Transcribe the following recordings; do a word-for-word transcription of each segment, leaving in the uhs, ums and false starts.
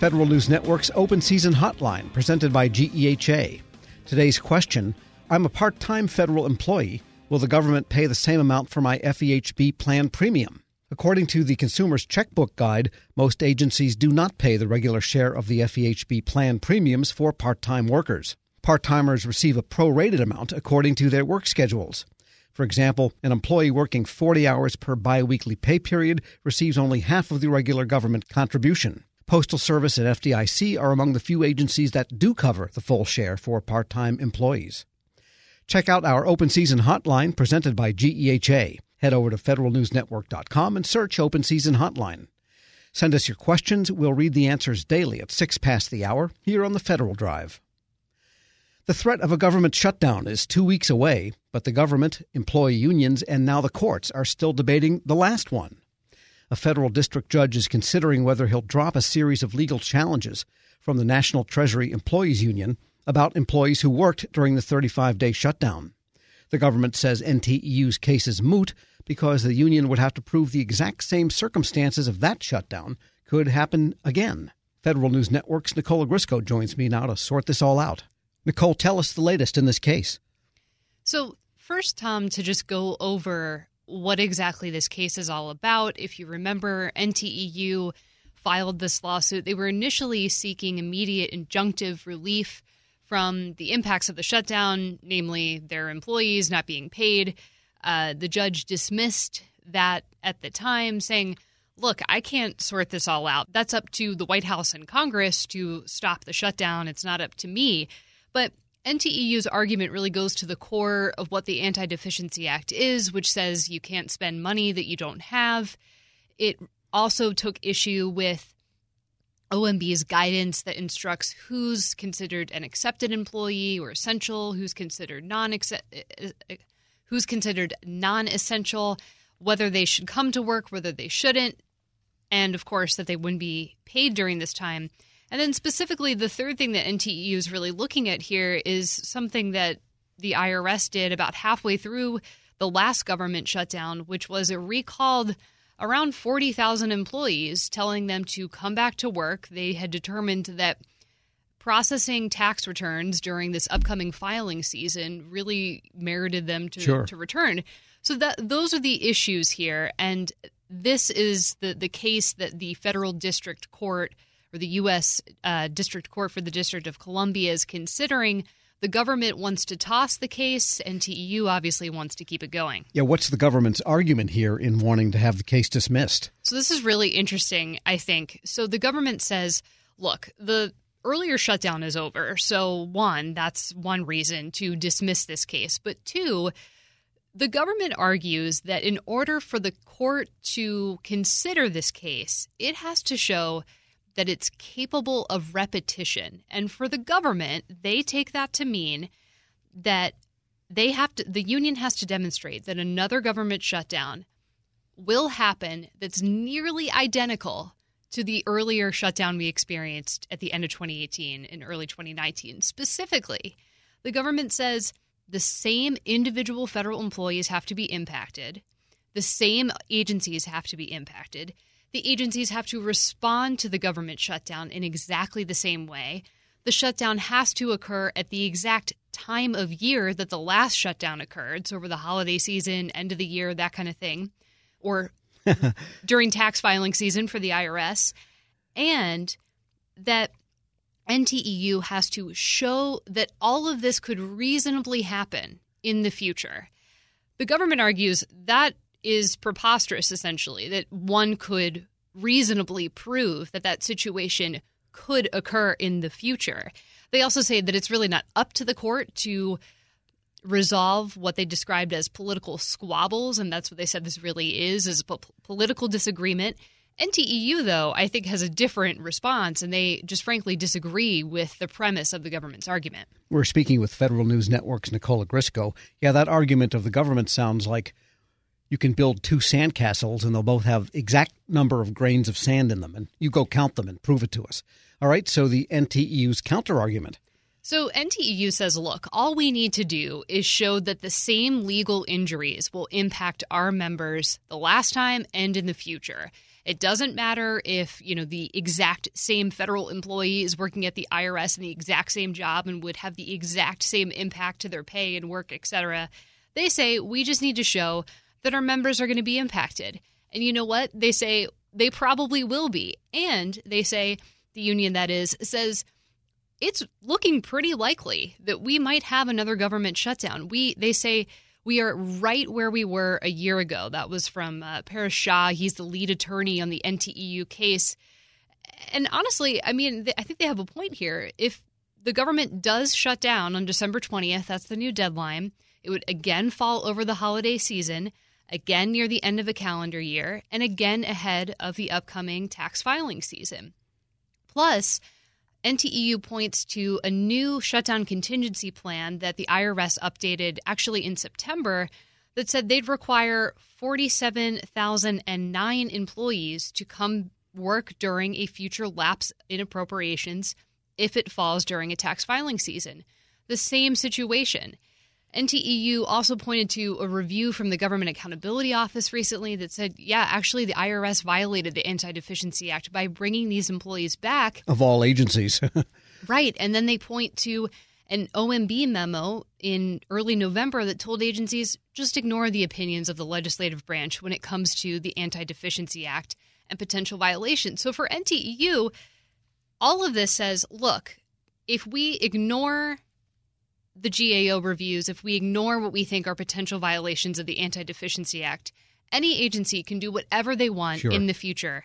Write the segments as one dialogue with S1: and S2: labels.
S1: Federal News Network's Open Season Hotline, presented by G E H A. Today's question: I'm a part-time federal employee. Will the government pay the same amount for my F E H B plan premium? According to the Consumer's Checkbook Guide, most agencies do not pay the regular share of the F E H B plan premiums for part-time workers. Part-timers receive a prorated amount according to their work schedules. For example, an employee working forty hours per biweekly pay period receives only half of the regular government contribution. Postal Service and F D I C are among the few agencies that do cover the full share for part-time employees. Check out our Open Season Hotline presented by G E H A. Head over to federal news network dot com and search Open Season Hotline. Send us your questions. We'll read the answers daily at six past the hour here on the Federal Drive. The threat of a government shutdown is two weeks away, but the government, employee unions, and now the courts are still debating the last one. A federal district judge is considering whether he'll drop a series of legal challenges from the National Treasury Employees Union about employees who worked during the thirty-five day shutdown. The government says N T E U's case is moot because the union would have to prove the exact same circumstances of that shutdown could happen again. Federal News Network's Nicole Ogrysko joins me now to sort this all out. Nicole, tell us the latest in this case.
S2: So first, Tom, to just go over what exactly this case is all about. If you remember, N T E U filed this lawsuit. They were initially seeking immediate injunctive relief from the impacts of the shutdown, namely their employees not being paid. Uh, the judge dismissed that at the time, saying, look, I can't sort this all out. That's up to the White House and Congress to stop the shutdown. It's not up to me. But N T E U's argument really goes to the core of what the Anti-Deficiency Act is, which says you can't spend money that you don't have. It also took issue with O M B's guidance that instructs who's considered an accepted employee or essential, who's considered non who's considered non-essential, whether they should come to work, whether they shouldn't, and of course that they wouldn't be paid during this time. And then specifically, the third thing that N T E U is really looking at here is something that the I R S did about halfway through the last government shutdown, which was it recalled around forty thousand employees, telling them to come back to work. They had determined that processing tax returns during this upcoming filing season really merited them to,
S1: sure.
S2: to return. So that those are the issues here. And this is the, the case that the federal district court or the U S uh, District Court for the District of Columbia is considering. The government wants to toss the case. N T E U obviously wants to keep it going.
S1: Yeah, what's the government's argument here in wanting to have the case dismissed?
S2: So this is really interesting, I think. So the government says, look, the earlier shutdown is over. So one, that's one reason to dismiss this case. But two, the government argues that in order for the court to consider this case, it has to show that it's capable of repetition. And for the government, they take that to mean that they have to, the union has to demonstrate that another government shutdown will happen that's nearly identical to the earlier shutdown we experienced at the end of twenty eighteen and early twenty nineteen. Specifically, the government says the same individual federal employees have to be impacted. The same agencies have to be impacted. The agencies have to respond to the government shutdown in exactly the same way. The shutdown has to occur at the exact time of year that the last shutdown occurred, so over the holiday season, end of the year, that kind of thing, or during tax filing season for the I R S, and that N T E U has to show that all of this could reasonably happen in the future. The government argues that is preposterous, essentially, that one could reasonably prove that that situation could occur in the future. They also say that it's really not up to the court to resolve what they described as political squabbles, and that's what they said this really is, is a po- political disagreement. N T E U, though, I think has a different response, and they just frankly disagree with the premise of the government's argument.
S1: We're speaking with Federal News Network's Nicole Ogrysko. Yeah, that argument of the government sounds like you can build two sandcastles and they'll both have exact number of grains of sand in them, and you go count them and prove it to us. All right, so the N T E U's counter-argument.
S2: So N T E U says, look, all we need to do is show that the same legal injuries will impact our members the last time and in the future. It doesn't matter if, you know, the exact same federal employee is working at the I R S in the exact same job and would have the exact same impact to their pay and work, et cetera. They say we just need to show that our members are going to be impacted. And you know what? They say they probably will be. And they say, the union that is, says it's looking pretty likely that we might have another government shutdown. We They say we are right where we were a year ago. That was from uh, Paresh Shah. He's the lead attorney on the N T E U case. And honestly, I mean, I think they have a point here. If the government does shut down on December twentieth, that's the new deadline, it would again fall over the holiday season, again near the end of a calendar year, and again ahead of the upcoming tax filing season. Plus, N T E U points to a new shutdown contingency plan that the I R S updated actually in September that said they'd require forty-seven thousand nine employees to come work during a future lapse in appropriations if it falls during a tax filing season. The same situation. N T E U also pointed to a review from the Government Accountability Office recently that said, yeah, actually the I R S violated the Anti-Deficiency Act by bringing these employees back.
S1: Of all agencies.
S2: Right. And then they point to an O M B memo in early November that told agencies just ignore the opinions of the legislative branch when it comes to the Anti-Deficiency Act and potential violations. So for N T E U, all of this says, look, if we ignore the G A O reviews, if we ignore what we think are potential violations of the Anti-Deficiency Act, any agency can do whatever they want
S1: Sure.
S2: in the future.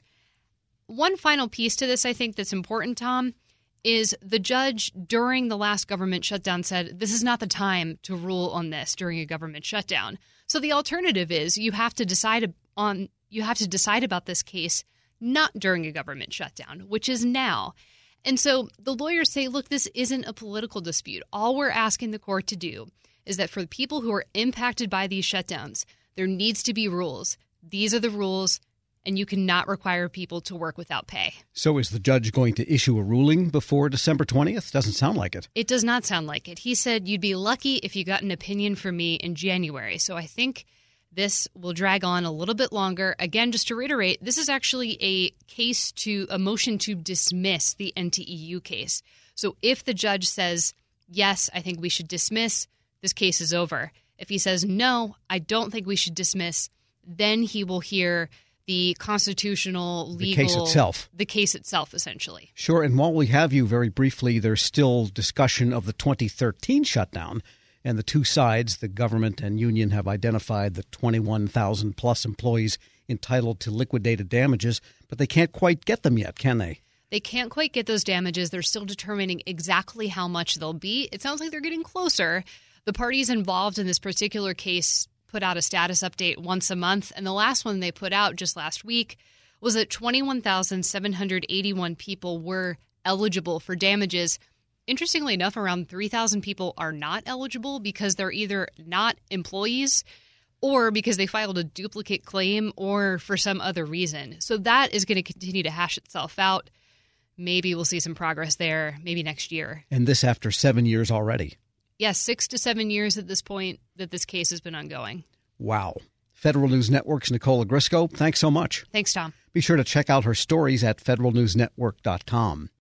S2: One final piece to this, I think, that's important, Tom, is the judge during the last government shutdown said this is not the time to rule on this during a government shutdown. So the alternative is you have to decide on you have to decide about this case not during a government shutdown, which is now. And so the lawyers say, look, this isn't a political dispute. All we're asking the court to do is that for the people who are impacted by these shutdowns, there needs to be rules. These are the rules, and you cannot require people to work without pay.
S1: So is the judge going to issue a ruling before December twentieth? Doesn't sound like it.
S2: It does not sound like it. He said you'd be lucky if you got an opinion from me in January. So I think this will drag on a little bit longer. Again, just to reiterate, this is actually a case to a motion to dismiss the N T E U case. So if the judge says, yes, I think we should dismiss, this case is over. If he says, no, I don't think we should dismiss, then he will hear the constitutional, legal...
S1: The case itself.
S2: The case itself, essentially.
S1: Sure. And while we have you, very briefly, there's still discussion of the twenty thirteen shutdown. And the two sides, the government and union, have identified the twenty-one thousand plus employees entitled to liquidated damages, but they can't quite get them yet, can they?
S2: They can't quite get those damages. They're still determining exactly how much they'll be. It sounds like they're getting closer. The parties involved in this particular case put out a status update once a month, and the last one they put out just last week was that twenty-one thousand seven hundred eighty-one people were eligible for damages. Interestingly enough, around three thousand people are not eligible because they're either not employees or because they filed a duplicate claim or for some other reason. So that is going to continue to hash itself out. Maybe we'll see some progress there, maybe next year.
S1: And this after seven years already.
S2: Yes, six to seven years at this point that this case has been ongoing.
S1: Wow. Federal News Network's Nicola Grisco, thanks so much.
S2: Thanks, Tom.
S1: Be sure to check out her stories at federal news network dot com.